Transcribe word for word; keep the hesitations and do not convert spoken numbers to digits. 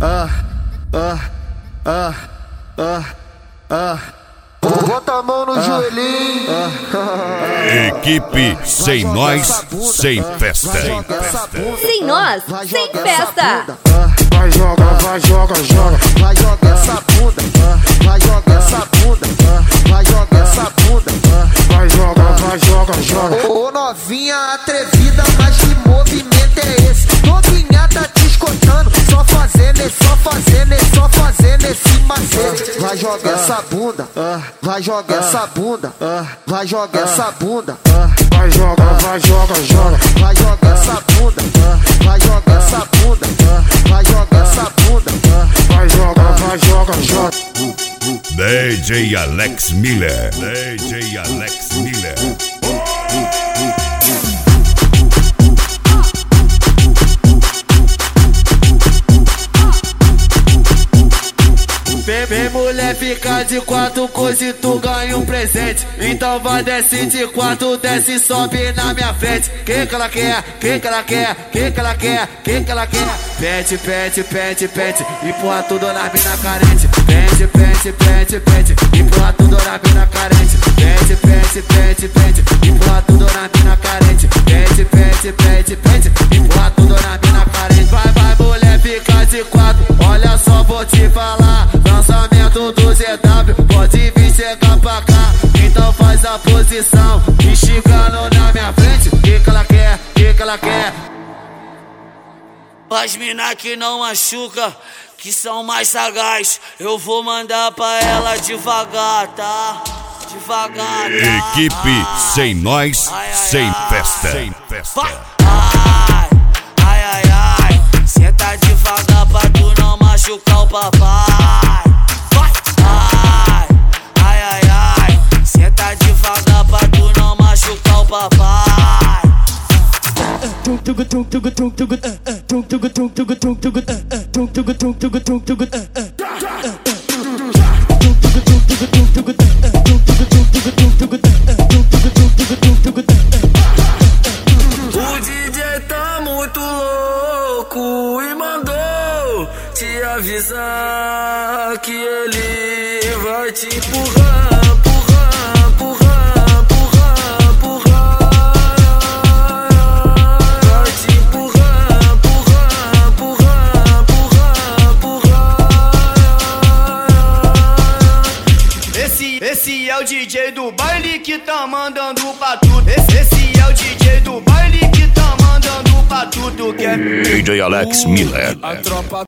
ah, ah, ah, ah, ah. Bota a mão no joelhinho. Equipe sem nós, sem festa. Sem nós, sem festa. Vai joga, vai joga, joga. Vai joga essa bunda. Vai joga essa bunda. Vai joga essa bunda. Vai joga, vai joga, joga. Ô novinha atrevida, mas que movimento é esse? Novinha tá te escotando, só fazendo, só fazendo, só fazendo esse macete. Vai joga essa bunda. Vai joga essa bunda. Vai joga essa bunda. Vai joga, vai joga, joga. Vai joga essa bunda. Vai joga essa bunda. Vai joga essa bunda. Vai joga, vai joga, joga. D J Alex Miller. D J Alex Miller. Vem, vem mulher, fica de quatro coisas e tu ganha um presente. Então vai, desce de quatro, desce e sobe na minha frente. Que que ela quer, que que ela quer, que que ela quer, que que ela quer? Pente, pente, pente, pente, empurra tudo na mina carente. Pente, pente, pente, pente, empurra tudo na mina carente. Pente, pente, pente, pente, empurra tudo na mina carente. Pente, pente, pente, pente, empurra tudo na mina carente. Vai, vai mulher, fica de quatro, olha só, vou te falar. Lançamento do Z W, pode vir chegar pra cá. Então faz a posição, esticando na minha frente. Que que ela quer, que que ela quer? As mina que não machuca, que são mais sagaz, eu vou mandar pra ela devagar, tá? Devagar, tá? Equipe sem nós, ai, ai, sem ai, festa. ai. Sem festa. Vai. Ai, ai, ai, ai. Senta devagar pra tu não machucar o papai. Vai. Ai, ai, ai, ai. Senta devagar pra tu não machucar o papai. O D J tá muito louco e mandou te avisar que ele vai te empurrar, empurrar, empurrar, empurrar, empurrar. Vai te empurrar, empurrar, empurrar, empurrar, empurrar. Esse, esse é o D J do baile que tá mandando pra tudo. Esse, esse é o D J do baile que tá mandando pra tudo que é D J Alex Miller. a tropa